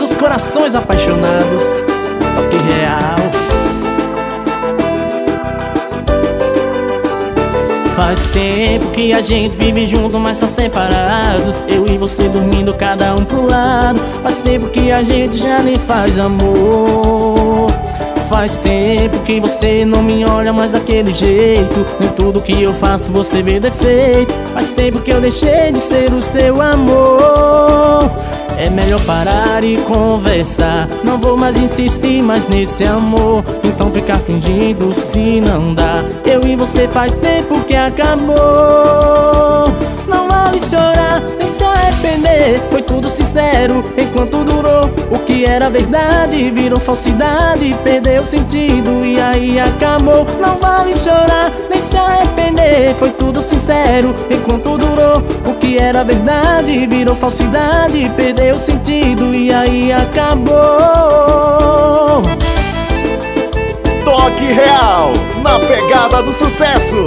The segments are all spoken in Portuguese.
dos corações apaixonados, Toque Real. Faz tempo que a gente vive junto, mas tá separados. Eu e você dormindo, cada um pro lado. Faz tempo que a gente já nem faz amor. Faz tempo que você não me olha mais daquele jeito. Nem tudo que eu faço você vê defeito. Faz tempo que eu deixei de ser o seu amor. É melhor parar e conversar. Não vou mais insistir mais nesse amor. Então ficar fingindo se não dá. Eu e você faz tempo que acabou. Não vale chorar, nem se arrepender. Foi tudo sincero enquanto durou. O que era verdade virou falsidade, perdeu sentido e aí acabou. Não vale chorar, nem se arrepender. Foi tudo sincero enquanto durou. O que era verdade virou falsidade, perdeu sentido e aí acabou. Toque Real, na pegada do sucesso.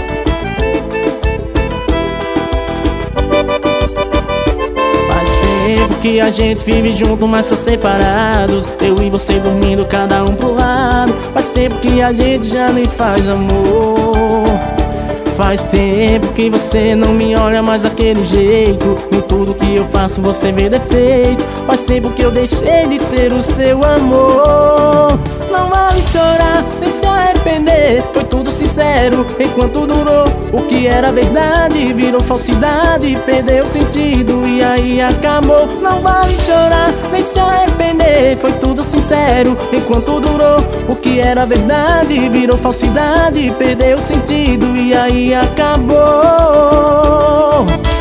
Tempo que a gente vive junto, mas só separados. Eu e você dormindo, cada um pro lado. Faz tempo que a gente já nem faz amor. Faz tempo que você não me olha mais daquele jeito. Em tudo que eu faço você vê defeito. Faz tempo que eu deixei de ser o seu amor. Não vale chorar, nem se arrepender. Foi tudo sincero enquanto durou. O que era verdade virou falsidade, perdeu sentido e aí acabou. Não vale chorar, nem se arrepender. Foi tudo sincero enquanto durou. O que era verdade virou falsidade, perdeu sentido e aí acabou.